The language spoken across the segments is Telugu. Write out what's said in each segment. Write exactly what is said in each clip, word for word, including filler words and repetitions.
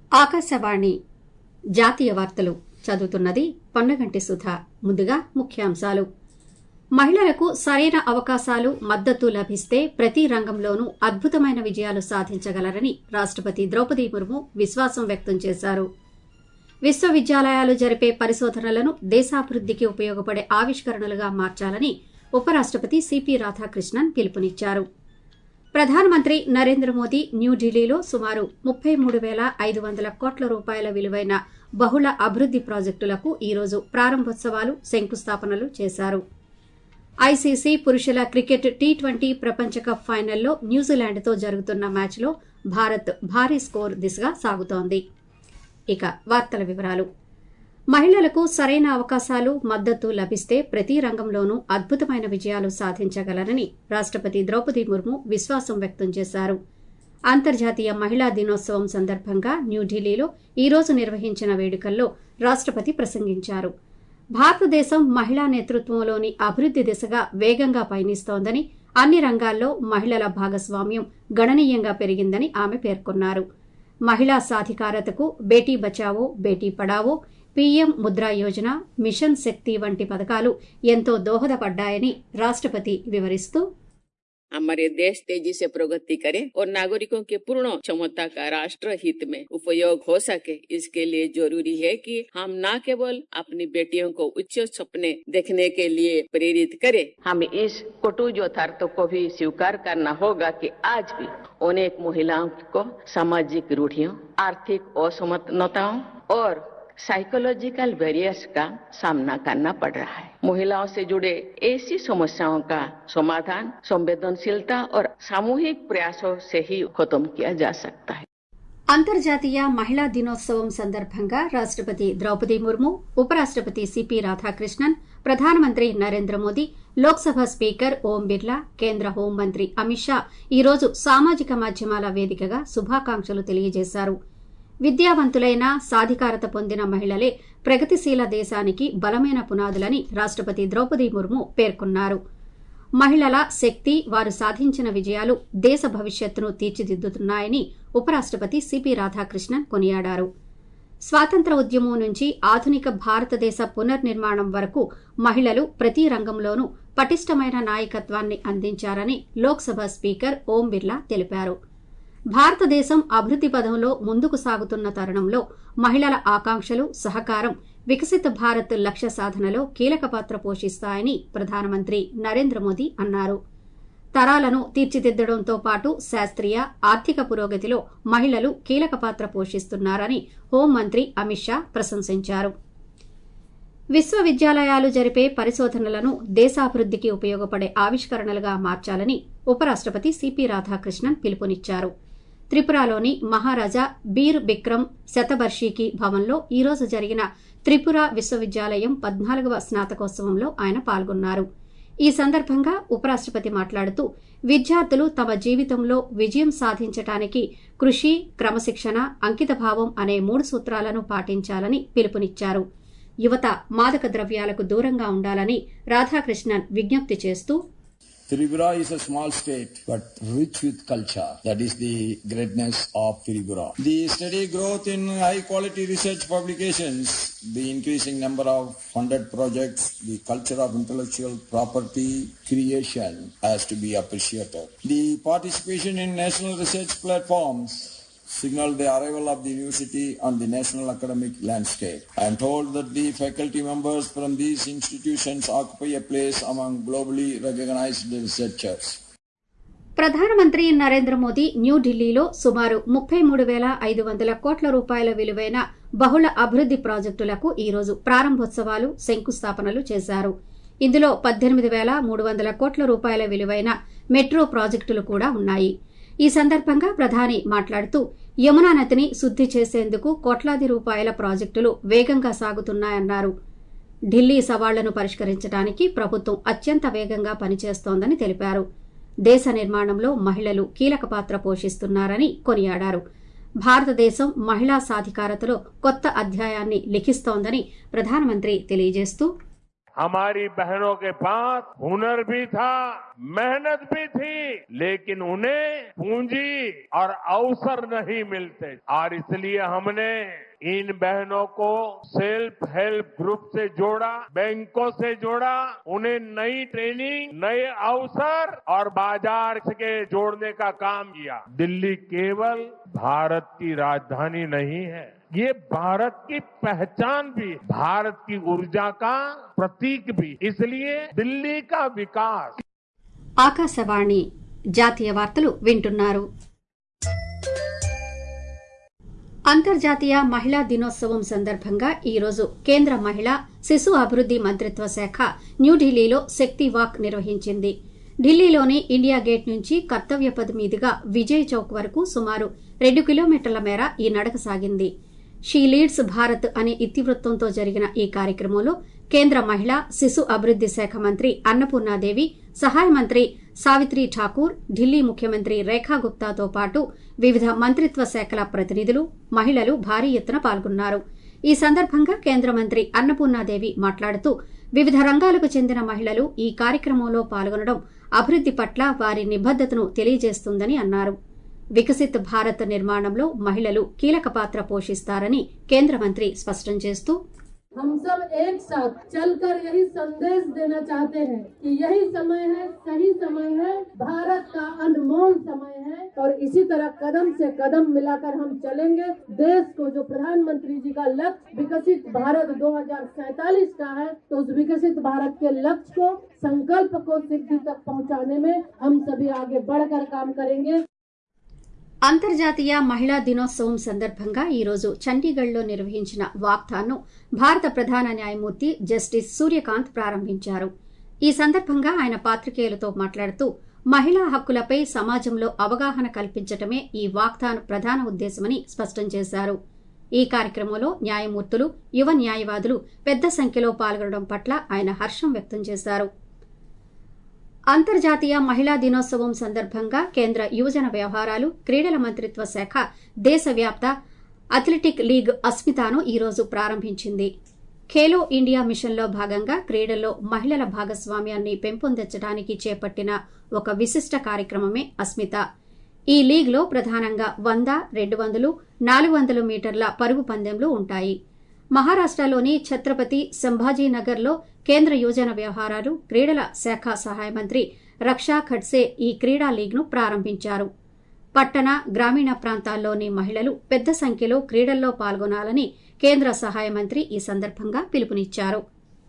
ఆకాశవాణి జాతీయ వార్తలు చదువుతున్నది పొన్నగంటి సుధ. ముందుగా ముఖ్యాంశాలు. మహిళలకు సరైన అవకాశాలు, మద్దతు లభిస్తే ప్రతి రంగంలోనూ అద్భుతమైన విజయాలు సాధించగలరని రాష్టపతి ద్రౌపది ముర్ము విశ్వాసం వ్యక్తం చేశారు. విశ్వవిద్యాలయాలు జరిపే పరిశోధనలను దేశాభివృద్దికి ఉపయోగపడే ఆవిష్కరణలుగా మార్చాలని ఉపరాష్టపతి సిపి రాధాకృష్ణన్ పిలుపునిచ్చారు. ప్రధానమంత్రి నరేంద్ర మోదీ న్యూఢిల్లీలో సుమారు ముప్పై మూడు పేల ఐదు వందల కోట్ల రూపాయల విలువైన బహుళ అభివృద్ది ప్రాజెక్టులకు ఈరోజు ప్రారంభోత్సవాలు, శంకుస్థాపనలు చేశారు. ఐసీసీ పురుషుల క్రికెట్ టీ ట్వంటీ ప్రపంచ కప్ ఫైనల్లో న్యూజిలాండ్తో జరుగుతున్న మ్యాచ్లో భారత్ భారీ స్కోర్ దిశగా సాగుతోంది. ఇక వార్తల వివరాలు. మహిళలకు సరైన అవకాశాలు, మద్దతు లభిస్తే ప్రతి రంగంలోనూ అద్భుతమైన విజయాలు సాధించగలరని రాష్టపతి ద్రౌపది ముర్ము విశ్వాసం వ్యక్తం చేశారు. అంతర్జాతీయ మహిళా దినోత్సవం సందర్భంగా న్యూఢిల్లీలో ఈరోజు నిర్వహించిన వేడుకల్లో రాష్టపతి ప్రసంగించారు. భారతదేశం మహిళా నేతృత్వంలోని అభివృద్ది దిశగా వేగంగా పయనిస్తోందని, అన్ని రంగాల్లో మహిళల భాగస్వామ్యం గణనీయంగా పెరిగిందని ఆమె పేర్కొన్నారు. మహిళా సాధికారతకు బేటీ బచావో, బేటీ పడావో, పీఎం ముద్రా యోజన, మిషన్ శక్తి వంటి పథకాలు ఎంతో దోహదపడ్డాయని రాష్టపతి వివరిస్తూ, हमारे देश तेजी से प्रगति करे और नागरिकों के पूर्ण क्षमता का राष्ट्र हित में उपयोग हो सके, इसके लिए जरूरी है कि हम न केवल अपनी बेटियों को उच्च सपने देखने के लिए प्रेरित करें, हमें इस कटु यथार्थ को भी स्वीकार करना होगा कि आज भी अनेक महिलाओं को सामाजिक रूढ़ियों, आर्थिक असमानताओं और साइकोलॉजिकल बैरियर्स का सामना करना पड़ रहा है. महिलाओं से जुड़े ऐसी समस्याओं का समाधान संवेदनशीलता और सामूहिक प्रयासों से ही खत्म किया जा सकता है. అంతర్జాతీయ మహిళా దినోత్సవం సందర్భంగా రాష్టపతి ద్రౌపది ముర్ము, ఉపరాష్టపతి సిపి రాధాకృష్ణన్, ప్రధానమంత్రి నరేంద్ర మోదీ, లోక్సభ స్పీకర్ ఓం బిర్లా, కేంద్ర హోంమంత్రి అమిత్ షా ఈరోజు సామాజిక మాధ్యమాల వేదికగా శుభాకాంక్షలు తెలియజేశారు. విద్యావంతులైన, సాధికారత పొందిన మహిళలే ప్రగతిశీల దేశానికి బలమైన పునాదులని రాష్టపతి ద్రౌపది ముర్ము పేర్కొన్నారు. మహిళల శక్తి, వారు సాధించిన విజయాలు దేశ భవిష్యత్తును తీర్చిదిద్దుతున్నాయని ఉపరాష్టపతి సిపి రాధాకృష్ణన్ కొనియాడారు. స్వాతంత్ర ఉద్యమం నుంచి ఆధునిక భారతదేశ పునర్నిర్మాణం వరకు మహిళలు ప్రతి రంగంలోనూ పటిష్టమైన నాయకత్వాన్ని అందించారని లోక్సభ స్పీకర్ ఓం బిర్లా తెలిపారు. భారతదేశం అభివృద్ది పథంలో ముందుకు సాగుతున్న తరుణంలో మహిళల ఆకాంక్షలు, సహకారం వికసిత భారత్ లక్ష్య సాధనలో కీలక పాత్ర పోషిస్తాయని ప్రధానమంత్రి నరేంద్ర మోదీ అన్నారు. తరాలను తీర్చిదిద్దడంతో పాటు శాస్త్రీయ, ఆర్థిక పురోగతిలో మహిళలు కీలక పాత్ర పోషిస్తున్నారని హోంమంత్రి అమిత్ షా ప్రశంసించారు. విశ్వవిద్యాలయాలు జరిపే పరిశోధనలను దేశాభివృద్దికి ఉపయోగపడే ఆవిష్కరణలుగా మార్చాలని ఉపరాష్టపతి సిపి రాధాకృష్ణన్ పిలుపునిచ్చారు. త్రిపురలోని మహారాజా బీర్ బిక్రమ్ శతబర్షికి భవన్లో ఈరోజు జరిగిన త్రిపుర విశ్వవిద్యాలయం పద్నాలుగవ స్నాతకోత్సవంలో ఆయన పాల్గొన్నారు. ఈ సందర్భంగా ఉపరాష్టపతి మాట్లాడుతూ, విద్యార్థులు తమ జీవితంలో విజయం సాధించడానికి కృషి, క్రమశిక్షణ, అంకితభావం అనే మూడు సూత్రాలను పాటించాలని పిలుపునిచ్చారు. యువత మాదక ద్రవ్యాలకు దూరంగా ఉండాలని రాధాకృష్ణన్ విజ్ఞప్తి చేస్తూ, Tripura is a small state but rich with culture. That is the greatness of Tripura. The steady growth in high quality research publications, the increasing number of funded projects, the culture of intellectual property creation has to be appreciated. The participation in national research platforms signal the arrival of the university on the national academic landscape. I am told that the faculty members from these institutions occupy a place among globally recognized researchers. ప్రధానమంత్రి నరేంద్ర మోదీ న్యూఢిల్లీలో సుమారు ముప్పై మూడు పేల ఐదు వందల కోట్ల రూపాయల విలువైన బహుళ అభివృద్ది ప్రాజెక్టులకు ఈరోజు ప్రారంభోత్సవాలు, శంకుస్థాపనలు చేశారు. ఇందులో పద్దెనిమిది పేల మూడు వందల కోట్ల రూపాయల విలువైన మెట్రో ప్రాజెక్టులు కూడా ఉన్నాయి. ఈ సందర్భంగా ప్రధాని మాట్లాడుతూ, యమునా నదిని శుద్ది చేసేందుకు కోట్లాది రూపాయల ప్రాజెక్టులు వేగంగా సాగుతున్నాయన్నారు. ఢిల్లీ సవాళ్లను పరిష్కరించడానికి ప్రభుత్వం అత్యంత వేగంగా పనిచేస్తోందని తెలిపారు. దేశ నిర్మాణంలో మహిళలు కీలక పాత్ర పోషిస్తున్నారని కొనియాడారు. భారతదేశం మహిళా సాధికారతలో కొత్త అధ్యాయాన్ని లిఖిస్తోందని ప్రధానమంత్రి తెలియజేస్తూ, हमारी बहनों के पास हुनर भी था, मेहनत भी थी, लेकिन उन्हें पूंजी और अवसर नहीं मिलते और इसलिए हमने इन बहनों को सेल्फ हेल्प ग्रुप से जोड़ा, बैंकों से जोड़ा, उन्हें नई ट्रेनिंग, नए अवसर और बाजार के जोड़ने का काम किया। दिल्ली केवल भारत की राजधानी नहीं है, ये भारत की पहचान भी, भारत की ऊर्जा का प्रतीक भी। इसलिए दिल्ली का विकास। ఆకాశవాణి జాతీయ వార్తలు వింటున్నారు. అంతర్జాతీయ మహిళా దినోత్సవం సందర్భంగా ఈరోజు కేంద్ర మహిళా శిశు అభివృద్ది మంత్రిత్వ శాఖ న్యూఢిల్లీలో శక్తి వాక్ నిర్వహించింది. ఢిల్లీలోని ఇండియా గేట్ నుంచి కర్తవ్యపథ్ మీదుగా విజయ్ చౌక్ వరకు సుమారు రెండు కిలోమీటర్ల మేర ఈ నడక సాగింది. షీ లీడ్స్ భారత్ అనే ఇతివృత్తంతో జరిగిన ఈ కార్యక్రమంలో కేంద్ర మహిళా శిశు అభివృద్ది శాఖ మంత్రి అన్నపూర్ణాదేవి, సహాయ మంత్రి సావిత్రి ఠాకూర్, ఢిల్లీ ముఖ్యమంత్రి రేఖా గుప్తాతో పాటు వివిధ మంత్రిత్వ శాఖల ప్రతినిధులు, మహిళలు భారీ ఎత్తున పాల్గొన్నారు. ఈ సందర్భంగా కేంద్ర మంత్రి అన్నపూర్ణాదేవి మాట్లాడుతూ వివిధ రంగాలకు చెందిన మహిళలు ఈ కార్యక్రమంలో పాల్గొనడం అభివృద్ది పట్ల వారి నిబద్దతను తెలియజేస్తుందని అన్నారు. వికసిత్ భారత్ నిర్మాణంలో మహిళలు కీలక పాత్ర పోషిస్తారని కేంద్ర మంత్రి స్పష్టం చేస్తూ हम सब एक साथ चलकर यही संदेश देना चाहते हैं कि यही समय है, सही समय है, भारत का अनमोल समय है और इसी तरह कदम से कदम मिलाकर हम चलेंगे। देश को जो प्रधानमंत्री जी का लक्ष्य विकसित भारत दो हजार सैतालीस का है, तो उस विकसित भारत के लक्ष्य को, संकल्प को सिद्धि तक पहुंचाने में हम सभी आगे बढ़कर काम करेंगे। అంతర్జాతీయ మహిళా దినోత్సవం సందర్భంగా ఈరోజు చండీగఢ్లో నిర్వహించిన వాక్థాన్ను భారత ప్రధాన న్యాయమూర్తి జస్టిస్ సూర్యకాంత్ ప్రారంభించారు. ఈ సందర్భంగా ఆయన పాత్రికేయులతో మాట్లాడుతూ మహిళా హక్కులపై సమాజంలో అవగాహన కల్పించడమే ఈ వాక్థాన్ ప్రధాన ఉద్దేశమని స్పష్టం చేశారు. ఈ కార్యక్రమంలో న్యాయమూర్తులు, యువ న్యాయవాదులు పెద్ద సంఖ్యలో పాల్గొనడం పట్ల ఆయన హర్షం వ్యక్తం చేశారు. అంతర్జాతీయ మహిళా దినోత్సవం సందర్భంగా కేంద్ర యువజన వ్యవహారాలు, క్రీడల మంత్రిత్వ శాఖ దేశవ్యాప్త అథ్లెటిక్ లీగ్ అస్మితాను ఈరోజు ప్రారంభించింది. ఖేలో ఇండియా మిషన్లో భాగంగా క్రీడల్లో మహిళల భాగస్వామ్యాన్ని పెంపొందించడానికి చేపట్టిన ఒక విశిష్ట కార్యక్రమమే అస్మిత. ఈ లీగ్లో ప్రధానంగా వంద, రెండు వందలు, నాలుగు వందల మీటర్ల పరుగు పందెంలు ఉంటాయి. మహారాష్టలోని ఛత్రపతి సంభాజీనగర్లో కేంద్ర యువజన వ్యవహారాలు, క్రీడల శాఖ సహాయ మంత్రి రక్షా ఖడ్సే ఈ క్రీడా లీగ్ను ప్రారంభించారు. పట్టణ, గ్రామీణ ప్రాంతాల్లోని మహిళలు పెద్ద సంఖ్యలో క్రీడల్లో పాల్గొనాలని కేంద్ర సహాయ మంత్రి ఈ సందర్భంగా పిలుపునిచ్చారు.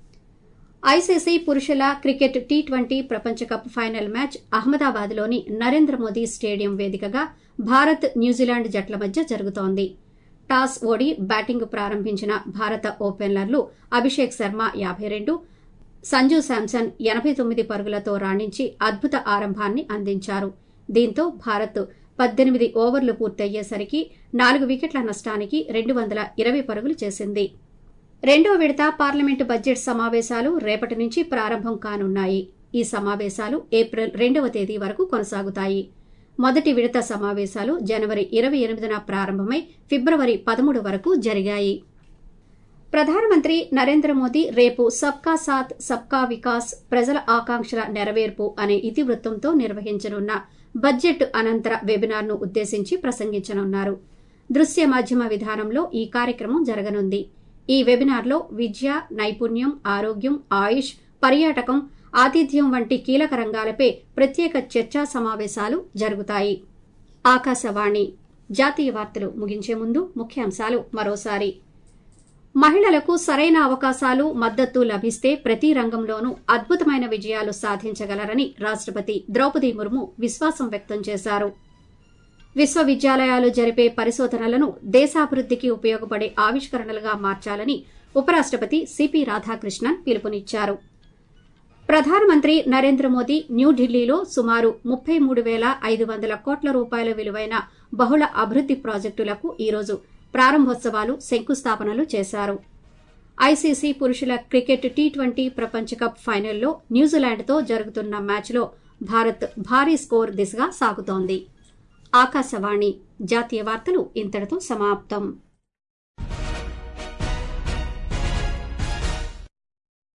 ఐసీసీ పురుషుల క్రికెట్ టీ ట్వంటీ ప్రపంచ కప్ ఫైనల్ మ్యాచ్ అహ్మదాబాద్లోని నరేంద్ర మోదీ స్టేడియం వేదికగా భారత్, న్యూజిలాండ్ జట్ల మధ్య జరుగుతోంది. టాస్ ఓడి బ్యాటింగ్ ప్రారంభించిన భారత ఓపెనర్లు అభిషేక్ శర్మ యాభై రెండు, సంజు శాంసన్ ఎనభై తొమ్మిది పరుగులతో రాణించి అద్భుత ఆరంభాన్ని అందించారు. దీంతో భారత్ పద్దెనిమిది ఓవర్లు పూర్తయ్యేసరికి నాలుగు వికెట్ల నష్టానికి రెండు వందల ఇరవై పరుగులు చేసింది. రెండో విడత పార్లమెంటు బడ్జెట్ సమావేశాలు రేపటి నుంచి ప్రారంభం కానున్నాయి. ఈ సమావేశాలు ఏప్రిల్ రెండవ తేదీ వరకు కొనసాగుతాయి. మొదటి విడత సమావేశాలు జనవరి ఇరవై ఎనిమిదిన ప్రారంభమై ఫిబ్రవరి పదమూడు వరకు జరిగాయి. ప్రధానమంత్రి నరేంద్ర మోదీ రేపు సబ్కా సాత్ సబ్కా వికాస్, ప్రజల ఆకాంక్షల నెరవేర్పు అనే ఇతివృత్తంతో నిర్వహించనున్న బడ్జెట్ అనంతర వెబినార్ను ఉద్దేశించి ప్రసంగించనున్నారు. దృశ్య మాధ్యమ విధానంలో ఈ కార్యక్రమం జరగనుంది. ఈ వెబినార్లో విద్య, నైపుణ్యం, ఆరోగ్యం, ఆయుష్, పర్యాటకం, ఆతిథ్యం వంటి కీలక రంగాలపై ప్రత్యేక చర్చా సమావేశాలు జరుగుతాయి. ఆకాశవాణి జాతీయ వార్తలు ముగించే ముందు ముఖ్యాంశాలు మరోసారి. మహిళలకు సరైన అవకాశాలు, మద్దతు లభిస్తే ప్రతి రంగంలోనూ అద్భుతమైన విజయాలు సాధించగలరని రాష్టపతి ద్రౌపది ముర్ము విశ్వాసం వ్యక్తం చేశారు. విశ్వవిద్యాలయాలు జరిపే పరిశోధనలను దేశాభివృద్దికి ఉపయోగపడే ఆవిష్కరణలుగా మార్చాలని ఉపరాష్టపతి సిపి రాధాకృష్ణన్ పిలుపునిచ్చారు. ప్రధానమంత్రి నరేంద్ర మోదీ న్యూఢిల్లీలో సుమారు ముప్పై మూడు పేల ఐదు వందల కోట్ల రూపాయల విలువైన బహుళ అభివృద్ది ప్రాజెక్టులకు ఈరోజు ప్రారంభోత్సవాలు, శంకుస్థాపనలు చేశారు. ఐసీసీ పురుషుల క్రికెట్ టీ ట్వంటీ ప్రపంచ కప్ ఫైనల్లో న్యూజిలాండ్తో జరుగుతున్న మ్యాచ్లో భారత్ భారీ స్కోర్ దిశగా సాగుతోంది. ఆకాశవాణి జాతీయ వార్తలు ఇంతటితో సమాప్తం.